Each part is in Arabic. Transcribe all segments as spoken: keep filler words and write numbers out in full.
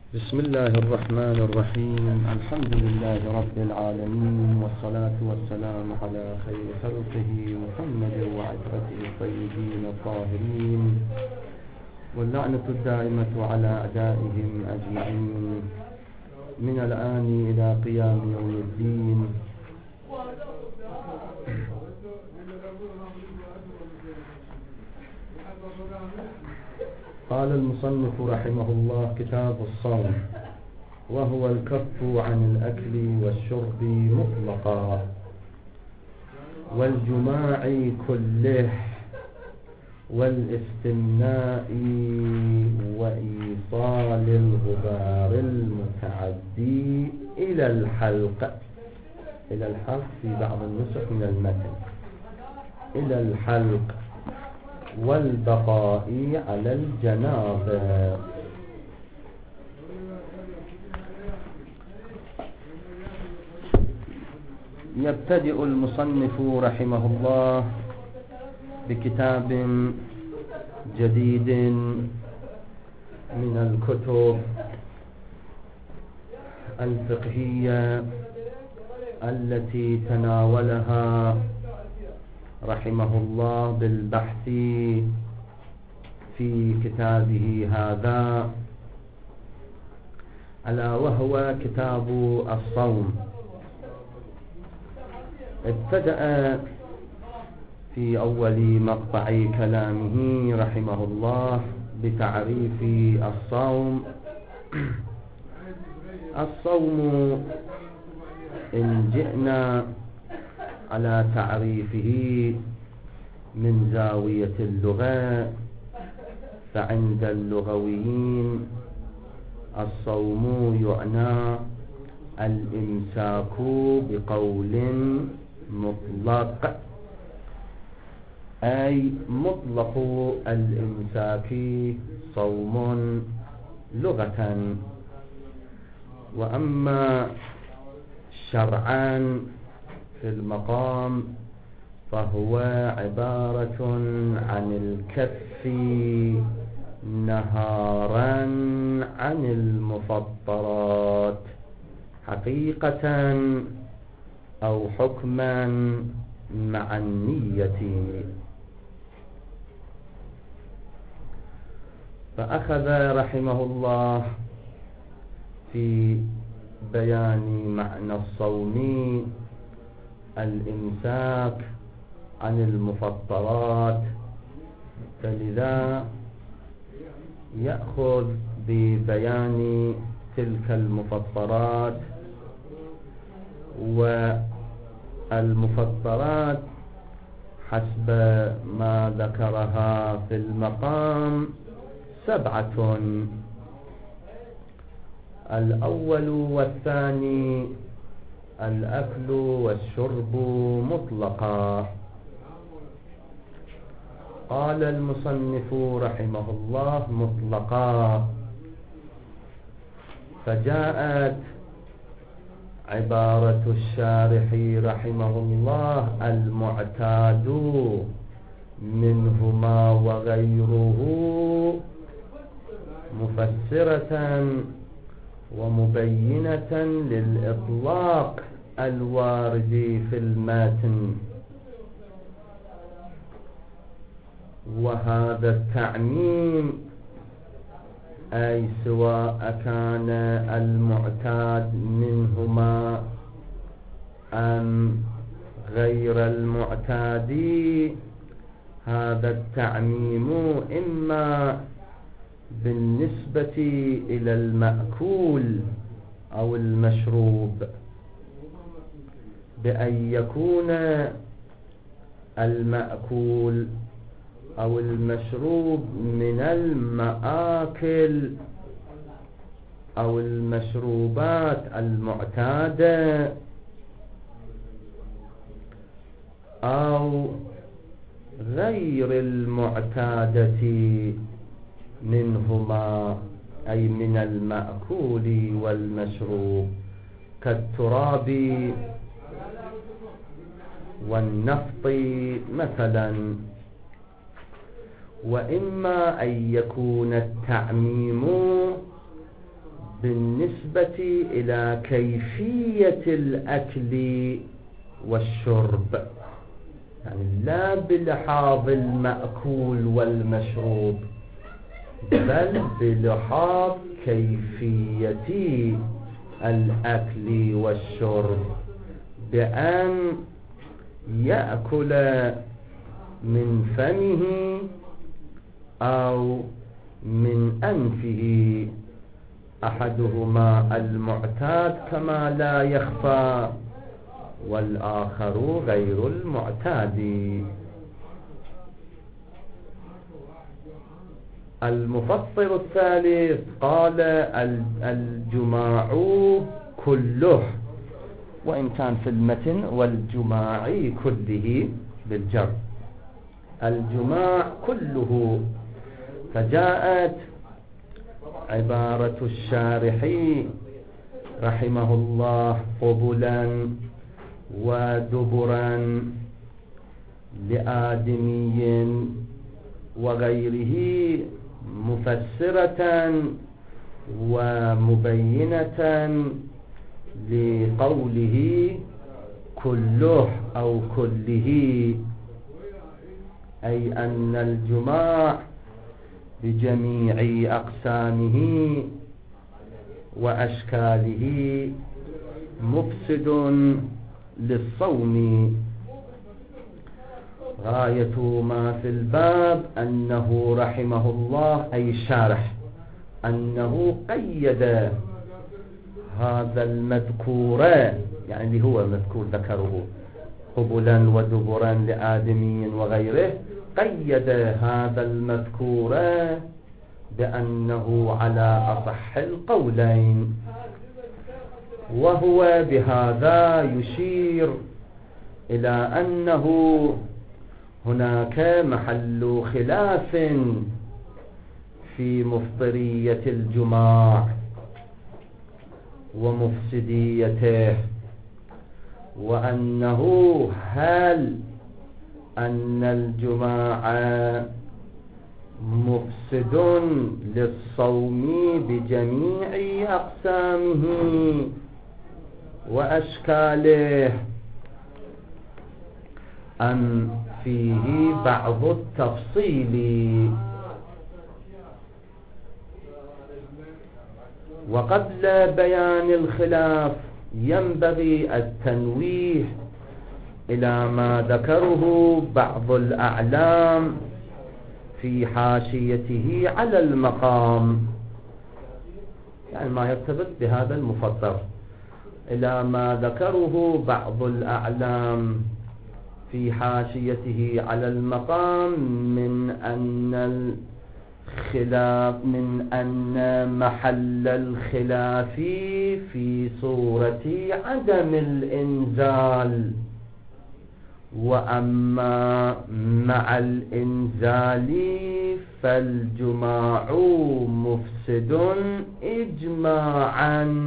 بسم الله الرحمن الرحيم. الحمد لله رب العالمين، والصلاة والسلام على خير خلقه محمد وعترته الطيبين الطاهرين، واللعنة الدائمة على أعدائهم أجمعين من الآن إلى قيام يوم الدين. قال المصنف رحمه الله: كتاب الصوم، وهو الكف عن الأكل والشرب مطلقا والجماع كله والاستمناء وإيصال الغبار المتعدي إلى الحلق إلى الحلق في بعض النسخ من المتن إلى الحلق والبقاء على الجنابة. يبتدئ المصنف رحمه الله بكتاب جديد من الكتب الفقهية التي تناولها رحمه الله بالبحث في كتابه هذا، ألا وهو كتاب الصوم. ابتدأ في أول مقطع كلامه رحمه الله بتعريف الصوم. الصوم إن جئنا على تعريفه من زاوية اللغة، فعند اللغويين الصوم يعنى الإمساك بقول مطلق، أي مطلق الإمساك صوم لغة. وأما شرعا في المقام فهو عبارة عن الكف نهارا عن المفطرات حقيقة أو حكما مع النية. فأخذ رحمه الله في بيان معنى الصوم الإمساك عن المفطرات، فلذا يأخذ ببيان تلك المفطرات. والمفطرات حسب ما ذكرها في المقام سبعة: الأول والثاني الأكل والشرب مطلقا. قال المصنف رحمه الله مطلقا، فجاءت عبارة الشارح رحمه الله المعتاد منهما وغيره مفسرة ومبينة للإطلاق الوارد في المتن. وهذا التعميم أي سواء كان المعتاد منهما أم غير المعتاد، هذا التعميم إما بالنسبة إلى المأكول أو المشروب، بأن يكون المأكول أو المشروب من المآكل أو المشروبات المعتادة، أو غير المعتادة منهما، أي من المأكول والمشروب كالتراب والنفط مثلا. وإما أن يكون التعميم بالنسبة إلى كيفية الأكل والشرب، يعني لا بلحاظ المأكول والمشروب، بل بلحاظ كيفية الأكل والشرب، بأن يأكل من فمه أو من أنفه، أحدهما المعتاد كما لا يخفى، والآخر غير المعتاد. المفطر الثالث قال الجماع كله، وإن كان في المتن والجماع كله بالجر، الجماع كله. فجاءت عبارة الشارح رحمه الله قبلا ودبرا لآدمي وغيره مفسرة ومبينة لقوله كله أو كله، أي أن الجماع بجميع أقسامه وأشكاله مفسد للصوم. غاية ما في الباب أنه رحمه الله أي الشارح أنه قيد هذا المذكور، يعني اللي هو مذكور ذكره قبلا ودبرا لآدمي وغيره، قيد هذا المذكور بأنه على أصح القولين، وهو بهذا يشير إلى أنه هناك محل خلاف في مفطرية الجماع ومفسديته، وأنه هل أن الجماع مفسد للصوم بجميع أقسامه وأشكاله، أم فيه بعض التفصيل. وقبل بيان الخلاف ينبغي التنويه إلى ما ذكره بعض الأعلام في حاشيته على المقام، يعني ما يرتبط بهذا المفطر، إلى ما ذكره بعض الأعلام في حاشيته على المقام من أن الخلاف من أن محل الخلاف في صورة عدم الإنزال، وأما مع الإنزال فالجماع مفسد إجماعا،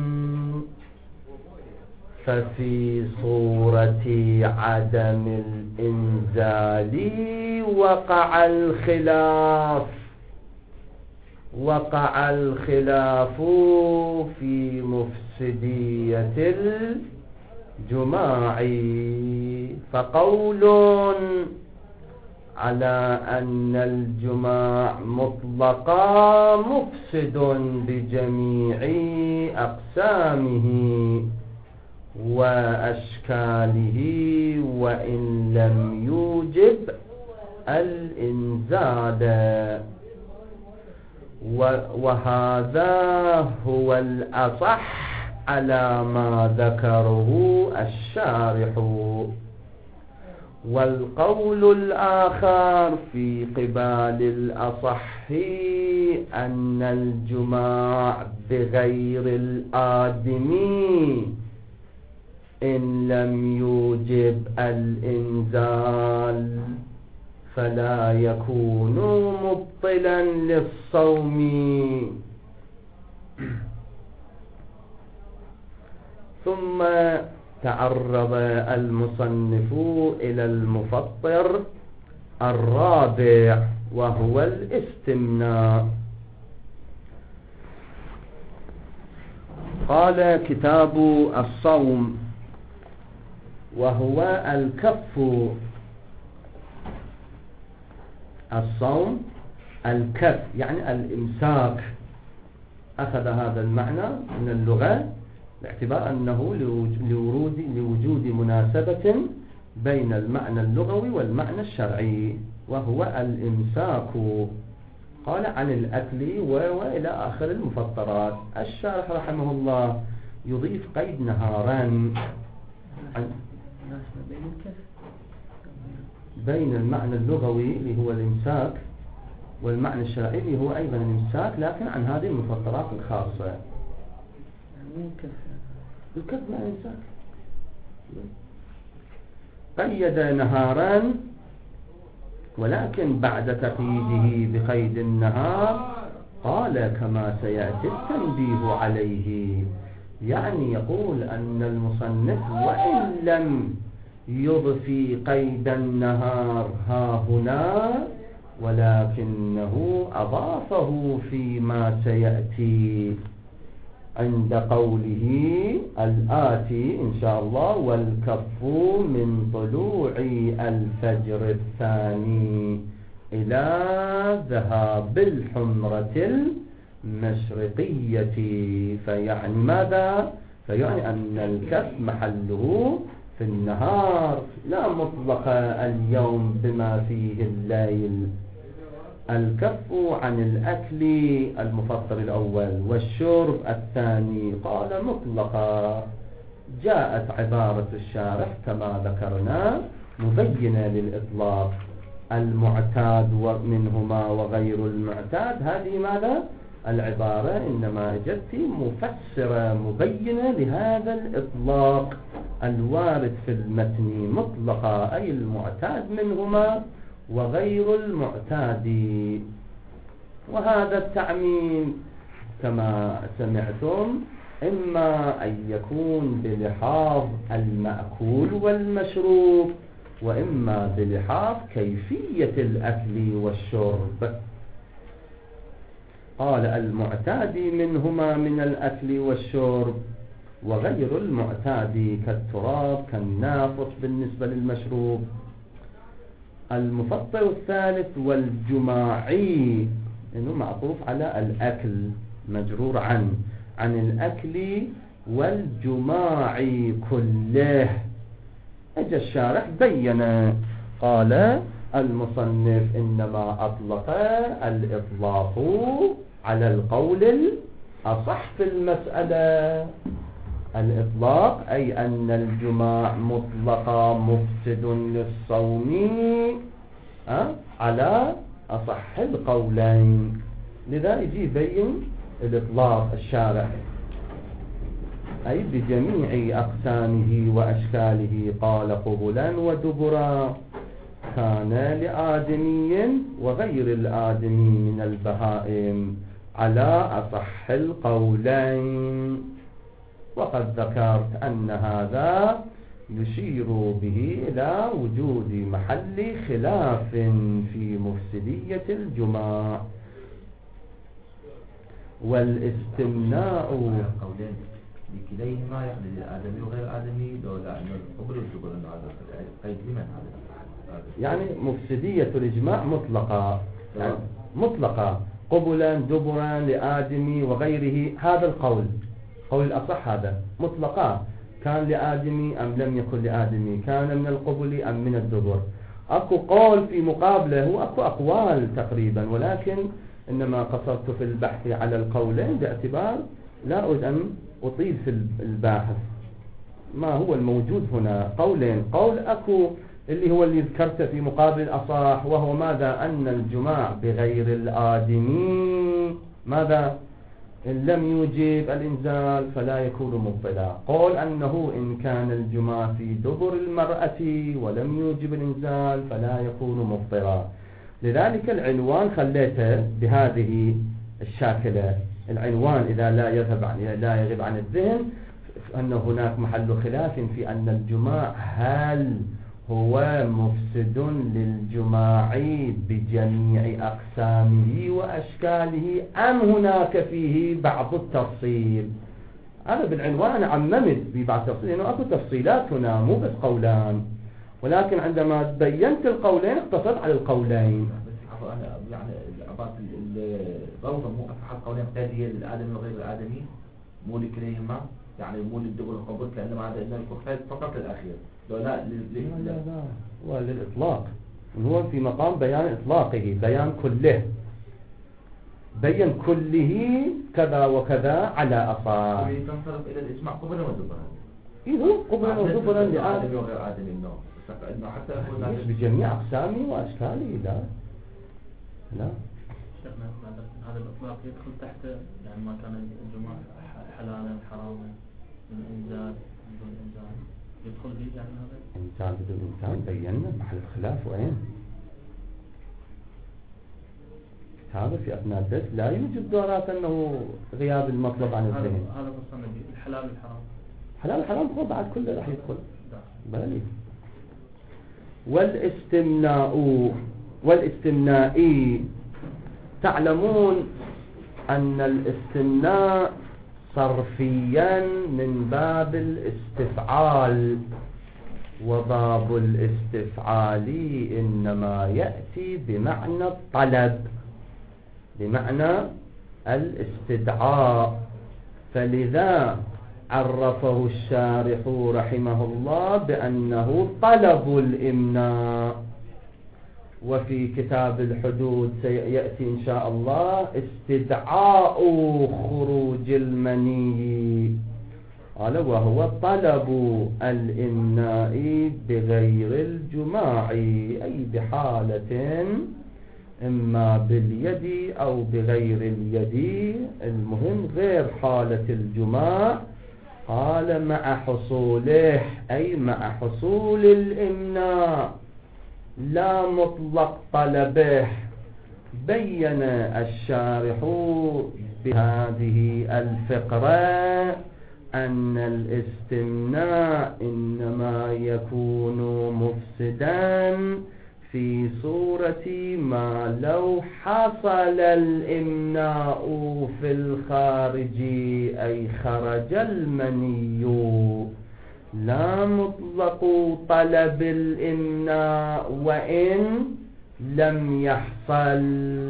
ففي صورة عدم الإنزال وقع الخلاف وقع الخلاف في مفسدية الجماع، فقول على أن الجماع مطلقا مفسد بجميع أقسامه وأشكاله وإن لم يوجب الإنزال، وهذا هو الأصح على ما ذكره الشارح. والقول الآخر في قبال الأصح أن الجماع بغير الآدمي إن لم يوجب الإنزال فلا يكون مبطلا للصوم. ثم تعرض المصنف إلى المفطر الرابع وهو الاستمناء. قال كتاب الصوم وهو الكف. الصوم الكف يعني الإمساك، أخذ هذا المعنى من اللغة باعتبار أنه لورود لوجود مناسبة بين المعنى اللغوي والمعنى الشرعي، وهو الإمساك. قال عن الأكل وإلى آخر المفطرات. الشارح رحمه الله يضيف قيد نهاران بين المعنى اللغوي اللي هو الإمساك والمعنى الشرعي اللي هو أيضا الإمساك، لكن عن هذه المفطرات الخاصة. الكف مع الإمساك. قيد نهاران، ولكن بعد تقييده بقيد النهار قال كما سيأتي التنبيه عليه، يعني يقول أن المصنف وإن لم يضفي قيد النهار ها هنا ولكنه أضافه فيما سيأتي عند قوله الآتي إن شاء الله: والكف من طلوع الفجر الثاني إلى ذهاب الحمرة المشرقية. فيعني ماذا؟ فيعني أن الكف محله في النهار، لا مطلق اليوم بما فيه الليل. الكف عن الأكل المفطر الأول والشرب الثاني قال مطلقا. جاءت عبارة الشارح كما ذكرنا مبينة للإطلاق، المعتاد منهما وغير المعتاد. هذه ماذا؟ العبارة إنما جت مفسرة مبينة لهذا الإطلاق الوارد في المتن مطلقا، أي المعتاد منهما وغير المعتاد. وهذا التعميم كما سمعتم إما أن يكون بلحاظ المأكول والمشروب، وإما بلحاظ كيفية الأكل والشرب. قال المعتاد منهما من الأكل والشرب، وغير المعتاد كالتراب كالنافط بالنسبة للمشروب. المفطر الثالث والجماعي، إنه معطوف على الأكل مجرور عن عن الأكل والجماعي كله. أجى الشارح بين، قال المصنف إنما أطلق الإطلاق على القول الأصح في المسألة. الإطلاق أي أن الجماع مطلقا مفسد للصوم أه؟ على أصح القولين. لذا يجي يبين الإطلاق الشارع أي بجميع أقسامه وأشكاله. قال قبلا ودبرا كان لآدمي وغير الآدمي من البهائم على أصح القولين. وقد ذكرت أن هذا يشير به إلى وجود محل خلاف في مفسدية الجماع والاستمناء. قولين بكليهما يعني للآدمي وغير الآدمي، لولا أن القبل والدبر أن هذا قيد لمن هذا؟ يعني مفسدية الإجماع مطلقة، يعني مطلقة قبلا دبرا لآدمي وغيره. هذا القول قول الأصح هذا مطلقا، كان لآدمي أم لم يكن لآدمي، كان من القبل أم من الدبر. أكو قول في مقابله، هو أكو أقوال تقريبا، ولكن إنما قصرت في البحث على القولين باعتبار لا أريد أن أطيل في الباحث. ما هو الموجود هنا قولين. قول أكو اللي هو اللي ذكرته في مقابل الأصح، وهو ماذا؟ أن الجماع بغير الآدمي ماذا؟ إن لم يوجب الإنزال فلا يكون مبطلا. قول أنه إن كان الجماع في دبر المرأة ولم يوجب الإنزال فلا يكون مبطلا. لذلك العنوان خليته بهذه الشاكلة. العنوان إذا لا يذهب عن لا يغيب عن الذهن أن هناك محل خلاف في أن الجماع هل هو مفسد للجماع بجميع أقسامه وأشكاله أم هناك فيه بعض التفصيل. أنا بالعنوان أنا عممت ببعض تفصيل، إنه أكو تفصيلات هنا مو بس قولان، ولكن عندما بينت القولين اقتصرت على القولين. بس أنا يعني عبارة الروضة مو أصح القولين قيادية للآدمي وغير الآدمي، مو لكليهما، يعني مو للدبر القبر، كأنما هذا إنه فقط للأخير. لا لا لا لا هو للإطلاق، هو في مقام بيان إطلاقه، بيان كله، بين كله كذا وكذا على أصح. تنصرف إلى الإجماع قبلا ودبرا. إذا قبلا ودبرا لآدمي وغير آدمي إنه حتى أقول بجميع أقسامه وأشكاله. لا لا شيخنا هذا الإطلاق يدخل تحت يعني ما كان الجماع حلالا حراما من إنزال بدون إنزال يدخل فيه يعني هذا إنزال بدون إنزال بينا محل الخلاف وين. هذا في أثناء الدرس لا يوجد دورات أنه غياب المطلب عن الذهن. هذا فصلنا به الحلال والحرام. حلال الحرام هو بعد كله راح يدخل. بالي. والاستمناء والاستمنائي، تعلمون أن الاستمناء صرفيا من باب الاستفعال، وباب الاستفعال إنما يأتي بمعنى الطلب، بمعنى الاستدعاء، فلذا عرفه الشارح رحمه الله بأنه طلب الإمناء. وفي كتاب الحدود سيأتي إن شاء الله استدعاء خروج المني، قال وهو طلب الإمناء بغير الجماع، أي بحالة إما باليد أو بغير اليد، المهم غير حالة الجماع. قال مع حصوله، أي مع حصول الإمناء لا مطلق طلبه. بين الشارح بهذه الفقرة أن الاستمناء إنما يكون مفسدا في صورة ما لو حصل الإمناء في الخارج، أي خرج المني، لا مطلق طلب الإمناء وإن لم يحصل،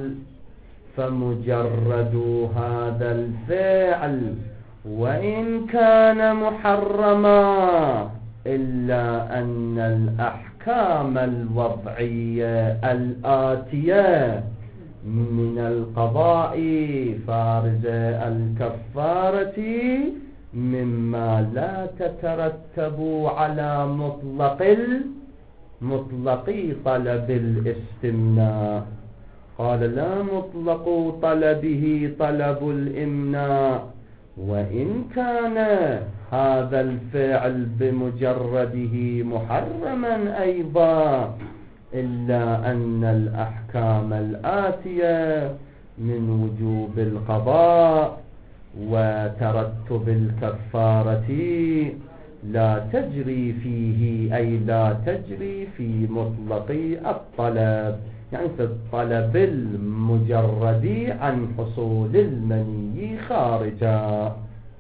فمجرد هذا الفعل وإن كان محرما إلا أن الأحكام الوضعية الآتية من القضاء فارزة الكفارة مما لا تترتب على مطلق مطلق طلب الاستمناء. قال لا مطلق طلبه طلب الإمناء وإن كان هذا الفعل بمجرده محرما أيضا، إلا أن الأحكام الآتية من وجوب القضاء وترتب الكفارة لا تجري فيه، أي لا تجري في مطلق الطلب، يعني في الطلب المجرد عن حصول المني خارجا.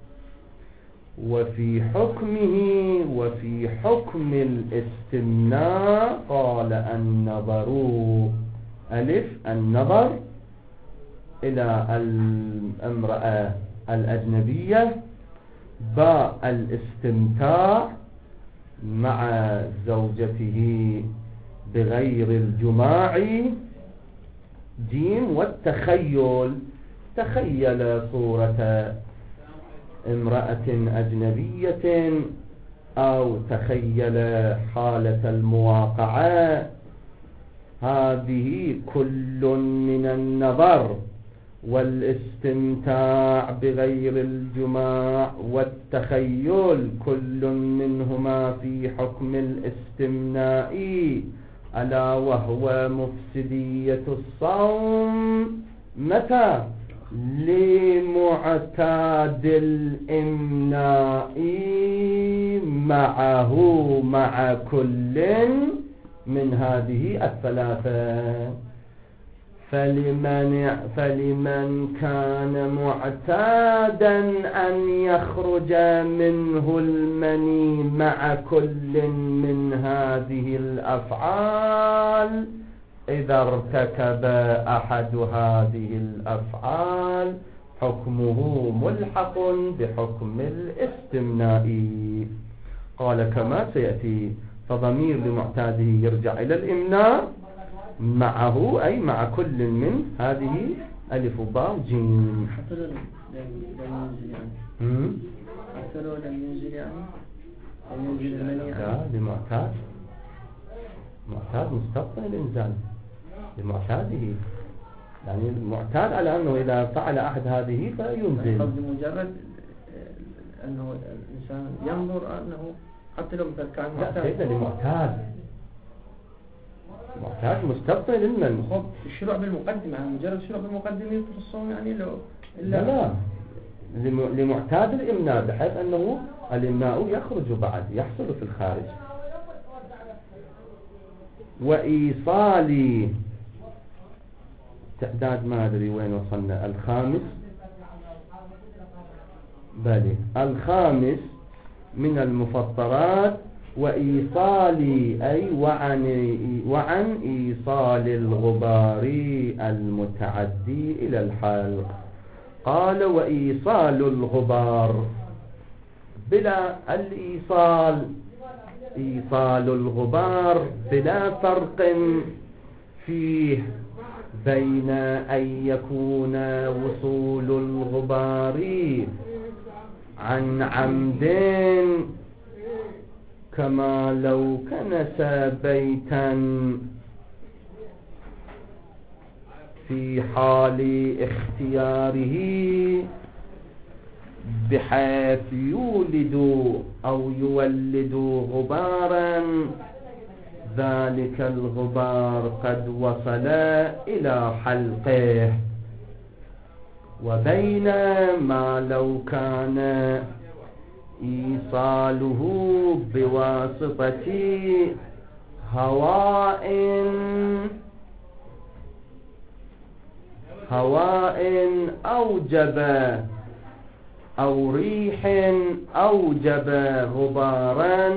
وفي حكمه وفي حكم الاستمناء قال النظر، ألف النظر إلى الامرأة الأجنبية، باء الاستمتاع مع زوجته بغير الجماع، جيم والتخيل، تخيل صورة امرأة أجنبية أو تخيل حالة المواقعة، هذه كل من النظر والاستمتاع بغير الجماع والتخيل كل منهما في حكم الاستمناء، ألا وهو مفسدية الصوم متى؟ لمعتاد الإمناء معه مع كل من هذه الثلاثة. فلمن, فلمن كان معتادا أن يخرج منه المني مع كل من هذه الأفعال إذا ارتكب أحد هذه الأفعال حكمه ملحق بحكم الاستمناء. قال كما سيأتي، فضمير لمعتاده يرجع إلى الإمناء معه أي مع كل من هذه ألف باء جيم. حتى لو لم ينزل يعني حتى لو لم ينزل يعني لم ينزل المني لا، لمعتاد معتاد مستبطن الإنزال لمعتاده، يعني المعتاد على أنه إذا فعل أحد هذه فينزل. قصدي مجرد أنه الإنسان ينظر أنه حتى لو مثل كان معتاد. لا، سيدنا لمعتاد معتاد مستبطن للمن. خب الشروع بالمقدمة يعني مجرد شروع بالمقدمة يبطل الصوم يعني لو لا لا لمعتاد الإمناء بحيث أنه الإمناء يخرج بعد يحصل في الخارج. وإيصالي تعداد ما أدري وين وصلنا. الخامس بلي الخامس من المفطرات وإيصالي أي وعن, وعن إيصال الغبار المتعدي إلى الحلق. قال وإيصال الغبار بلا الإيصال إيصال الغبار بلا فرق فيه بين أن يكون وصول الغبار عن عمد كما لو كنس بيتا في حال اختياره بحيث يولد أو يولد غبارا ذلك الغبار قد وصل إلى حلقه، وبين ما لو كان إيصاله بواسطة هواء هواء أوجب أو ريح أوجب غبارا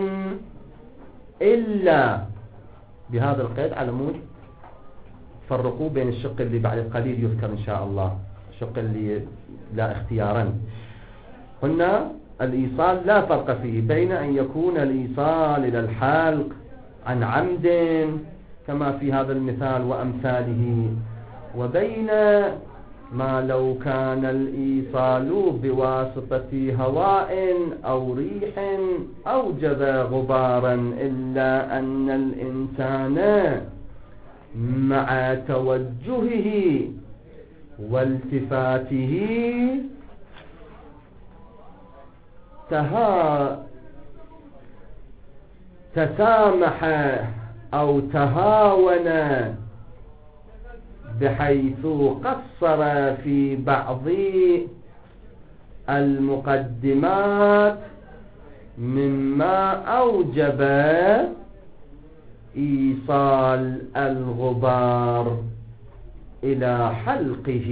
إلا بهذا القيد على مود فرقوا بين الشق اللي بعد القليل يذكر إن شاء الله، الشق اللي لا اختيارا. قلنا الإيصال لا فرق فيه بين أن يكون الإيصال إلى الحلق عن عمد كما في هذا المثال وأمثاله، وبين ما لو كان الإيصال بواسطة هواء أو ريح أوجب غبارا، إلا أن الإنسان مع توجهه والتفاته تها تسامح أو تهاون بحيث قصر في بعض المقدمات مما أوجب إيصال الغبار إلى حلقه.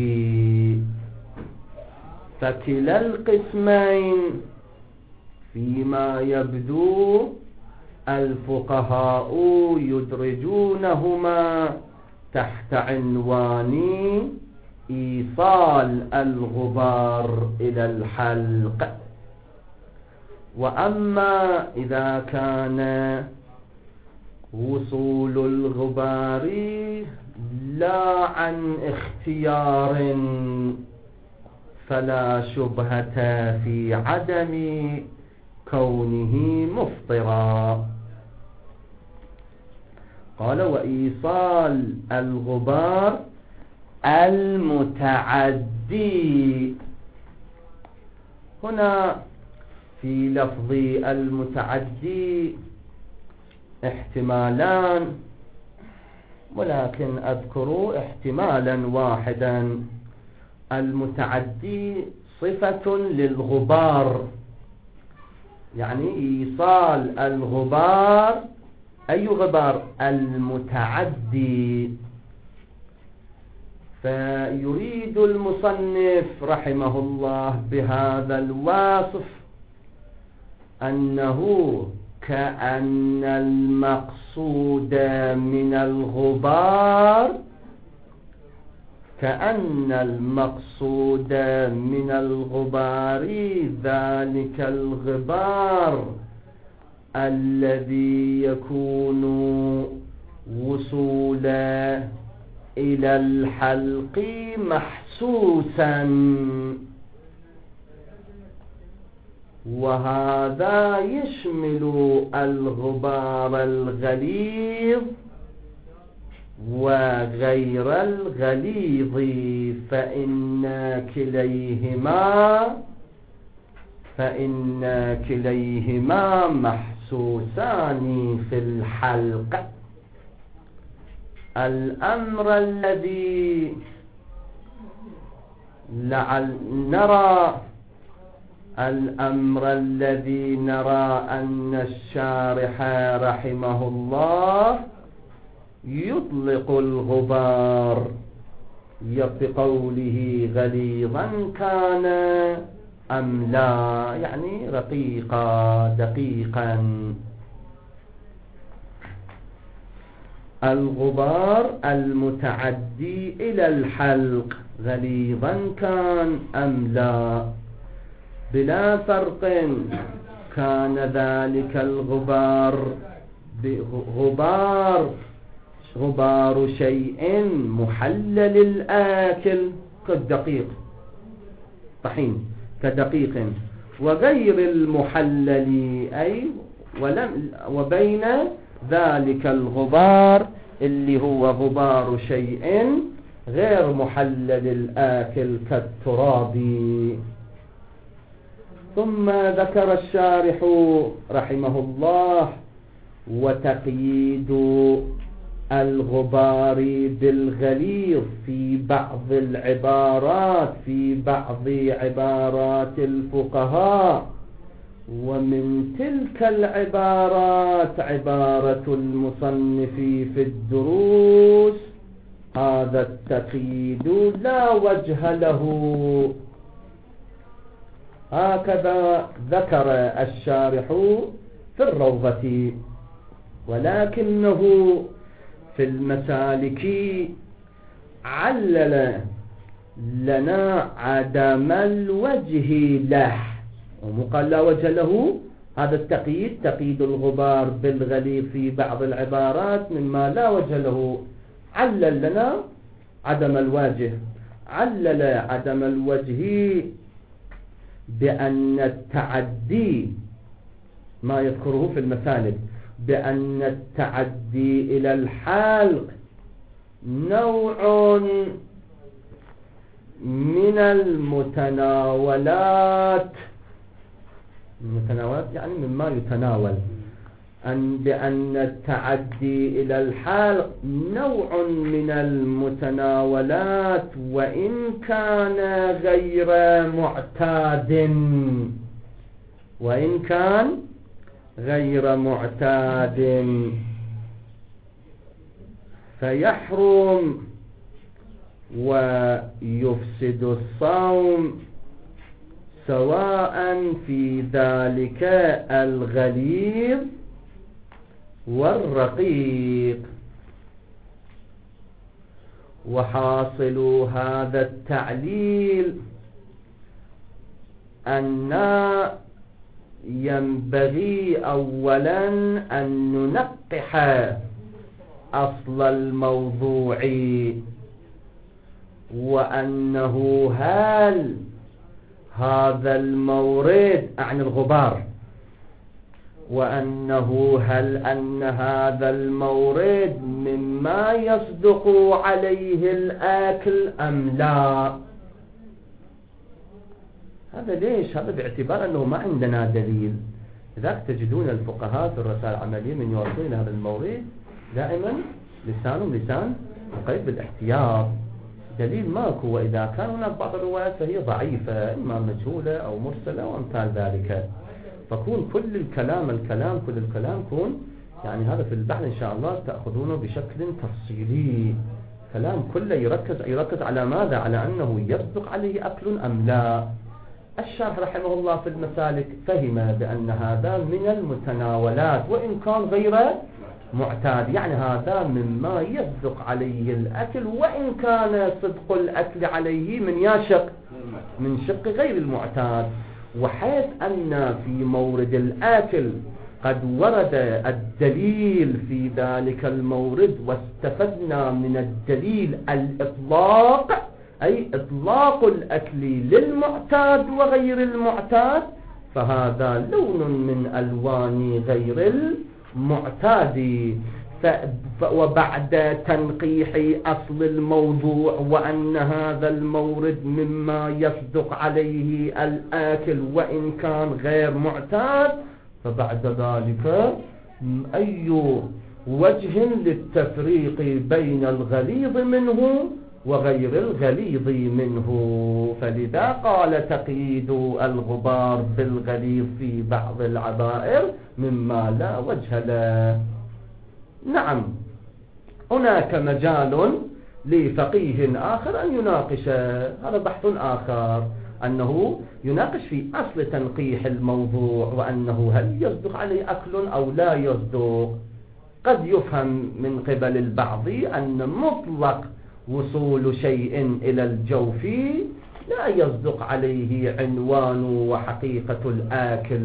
فكلا القسمين فيما يبدو الفقهاء يدرجونهما تحت عنوان إيصال الغبار إلى الحلق. وأما إذا كان وصول الغبار لا عن اختيار فلا شبهة في عدم كونه مفطرا. قال وإيصال الغبار المتعدي. هنا في لفظ المتعدي احتمالان، ولكن أذكر احتمالا واحدا. المتعدي صفة للغبار، يعني إيصال الغبار. أي غبار؟ المتعدي. فيريد المصنف رحمه الله بهذا الواصف أنه كأن المقصود من الغبار كأن المقصود من الغبار ذلك الغبار الذي يكون وصولا إلى الحلق محسوسا، وهذا يشمل الغبار الغليظ وغير الغليظ، فإن كليهما فإن كليهما محسوسان في الحلق. الأمر الذي لعل نرى الأمر الذي نرى أن الشارح رحمه الله يطلق الغبار بقوله غليظا كان أم لا، يعني رقيقا دقيقا. الغبار المتعدي إلى الحلق غليظا كان أم لا، بلا فرق كان ذلك الغبار غبار غبار شيء محلل الآكل كالدقيق طحين كدقيق، وغير المحلل أي ولم وبين ذلك الغبار اللي هو غبار شيء غير محلل الآكل كالتراب. ثم ذكر الشارح رحمه الله وتقييد الغبار بالغليظ في بعض العبارات في بعض عبارات الفقهاء، ومن تلك العبارات عبارة المصنف في الدروس. هذا التقييد لا وجه له، هكذا ذكر الشارح في الروضة، ولكنه في المسالك علل لنا عدم الوجه له، ومقال لا وجه له. هذا التقييد تقييد الغبار بالغليظ في بعض العبارات مما لا وجه له، علل لنا عدم الوجه. علل عدم الوجه بأن التعدي ما يذكره في المسالك بأن التعدي إلى الحلق نوع من المتناولات المتناولات يعني مما يتناول، أن بأن التعدي إلى الحلق نوع من المتناولات وإن كان غير معتاد وإن كان غير معتاد فيحرم ويفسد الصوم، سواء في ذلك الغليظ والرقيق. وحاصل هذا التعليل أن ينبغي أولا أن ننقح أصل الموضوع، وأنه هل هذا المورد عن الغبار وأنه هل أن هذا المورد مما يصدق عليه الآكل أم لا. هذا ليش؟ هذا باعتبار أنه ما عندنا دليل. لذلك تجدون الفقهاء في الرسائل العملية من يوصلون هذا المورد دائما لسانهم لسان مقيد بالاحتياط، دليل ماكو، وإذا كان هناك بعض الروايات فهي ضعيفة إما مجهولة أو مرسلة وأمثال ذلك. فكون كل الكلام الكلام كل الكلام كون يعني هذا في البحث إن شاء الله تأخذونه بشكل تفصيلي، كلام كله يركز يركز على ماذا؟ على أنه يصدق عليه أكل أم لا. الشارح رحمه الله في المسالك فهم بأن هذا من المتناولات وإن كان غير معتاد، يعني هذا مما يصدق عليه الأكل وإن كان صدق الأكل عليه من ياشق من شق غير المعتاد. وحيث أن في مورد الأكل قد ورد الدليل في ذلك المورد واستفدنا من الدليل الإطلاق، أي إطلاق الأكل للمعتاد وغير المعتاد، فهذا لون من ألوان غير المعتاد. وبعد تنقيح أصل الموضوع وأن هذا المورد مما يصدق عليه الآكل وإن كان غير معتاد، فبعد ذلك أي وجه للتفريق بين الغليظ منه وغير الغليظ منه. فلذا قال تقييد الغبار بالغليظ في بعض العبائر مما لا وجه له. نعم، هناك مجال لفقيه آخر أن يناقش، هذا بحث آخر، أنه يناقش في أصل تنقيح الموضوع وأنه هل يصدق عليه أكل أو لا يصدق. قد يفهم من قبل البعض أن مطلق وصول شيء إلى الجوف لا يصدق عليه عنوان وحقيقة الآكل،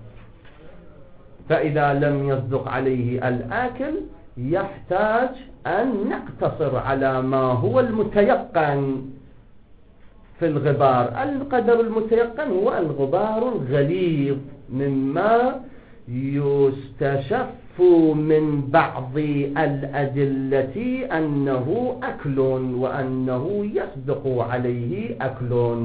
فإذا لم يصدق عليه الآكل يحتاج أن نقتصر على ما هو المتيقن في الغبار. القدر المتيقن هو الغبار الغليظ مما يستشف من بعض الأدلة أنه أكل وأنه يصدق عليه أكل.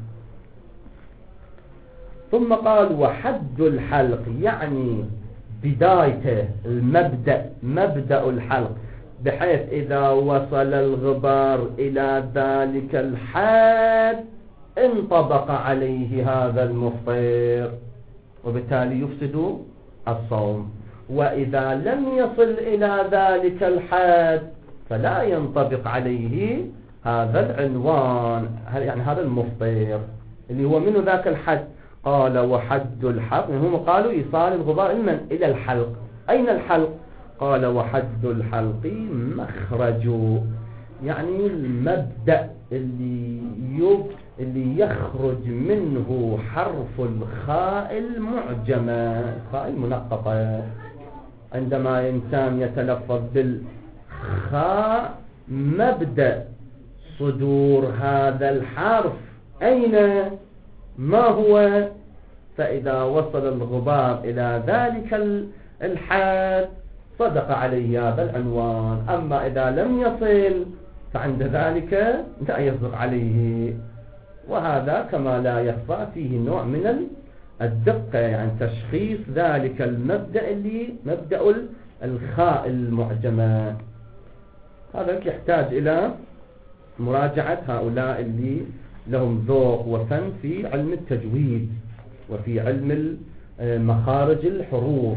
ثم قال وحد الحلق، يعني بدايته المبدأ مبدأ الحلق، بحيث إذا وصل الغبار إلى ذلك الحد انطبق عليه هذا المفطر وبالتالي يفسد الصوم، وإذا لم يصل إلى ذلك الحد فلا ينطبق عليه هذا العنوان، يعني هذا المفطر اللي هو منه ذاك الحد. قال وحد الحلق، هم قالوا إيصال الغبار من إلى الحلق. أين الحلق؟ قال وحد الحلق مخرج، يعني المبدأ اللي يب اللي يخرج منه حرف الخاء المعجمة، الخاء المنقطة. عندما إنسان يتلفظ بالخاء مبدأ صدور هذا الحرف أين؟ ما هو؟ فإذا وصل الغبار إلى ذلك الحد صدق عليه هذا العنوان، أما إذا لم يصل فعند ذلك لا يصدق عليه. وهذا كما لا يخفى فيه نوع من الدقة، يعني تشخيص ذلك المبدأ اللي مبدأ الخاء المعجمة. هذا يحتاج إلى مراجعة هؤلاء اللي لهم ذوق وفن في علم التجويد وفي علم مخارج الحروف.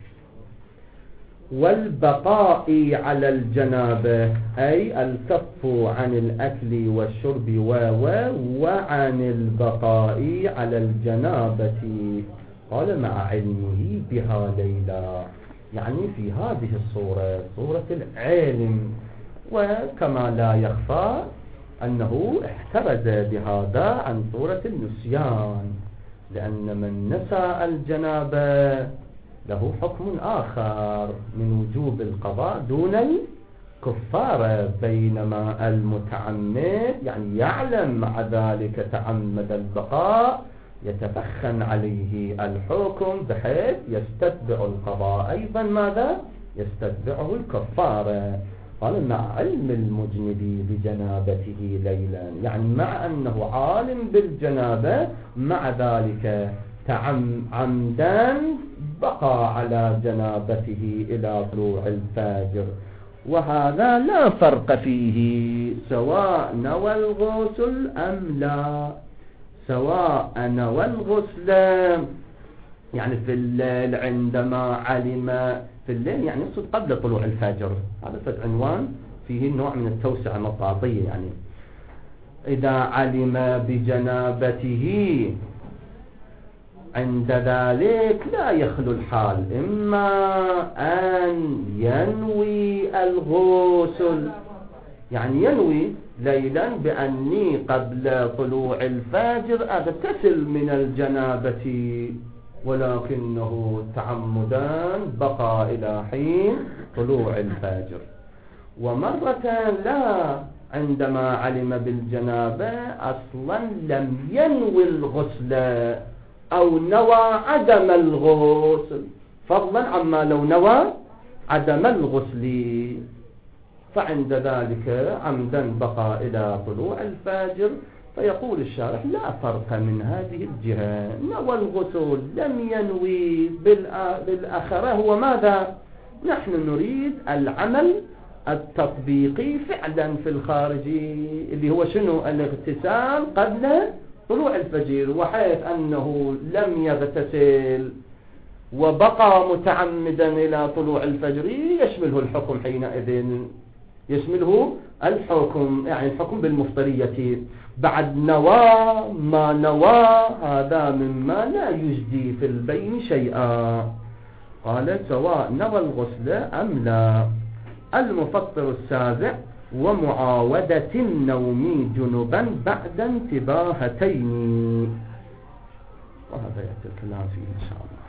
والبقاء على الجنابة، أي الكف عن الأكل والشرب و وعن البقاء على الجنابة. قال مع علمه بها ليلى، يعني في هذه الصورة صورة العلم، وكما لا يخفى أنه احترز بهذا عن صورة النسيان، لأن من نسى الجنابة له حكم آخر من وجوب القضاء دون الكفارة، بينما المتعمد يعني يعلم مع ذلك تعمد البقاء يتفخن عليه الحكم بحيث يستتبع القضاء أيضا ماذا؟ يستتبعه الكفارة. قال مع علم المجنب بجنابته ليلا، يعني مع أنه عالم بالجنابة مع ذلك تعم عمدا بقى على جنابته إلى طلوع الفجر، وهذا لا فرق فيه سواء نوى الغسل أم لا، سواء نوى الغسل يعني في الليل عندما علم في الليل يعني يقصد قبل طلوع الفجر، هذا فد عنوان فيه نوع من التوسعة المطاطية، يعني إذا علم بجنابته عند ذلك لا يخلو الحال إما أن ينوي الغسل، يعني ينوي ليلا بأني قبل طلوع الفجر أغتسل من الجنابة، ولكنه تعمدا بقى إلى حين طلوع الفجر. ومرة لا، عندما علم بالجنابة أصلا لم ينوي الغسل أو نوى عدم الغسل، فضلا عما لو نوى عدم الغسل، فعند ذلك عمدا بقى إلى طلوع الفجر. فيقول الشارح لا فرق من هذه الجهة، نوى الغسل لم ينوي بالآخرة هو ماذا؟ نحن نريد العمل التطبيقي فعلا في الخارج، اللي هو شنو؟ الاغتسال قبل طلوع الفجر، وحيث أنه لم يغتسل وبقى متعمدا إلى طلوع الفجر يشمله الحكم حينئذ، يشمله الحكم، يعني الحكم بالمفطرية. بعد نوى ما نوى هذا مما لا يجدي في البين شيئا. قال سواء نوى الغسل أم لا. المفطر السابع ومعاودة النوم جنبا بعد انتباهتين، وهذا يأتي الكلام فيه إن شاء الله.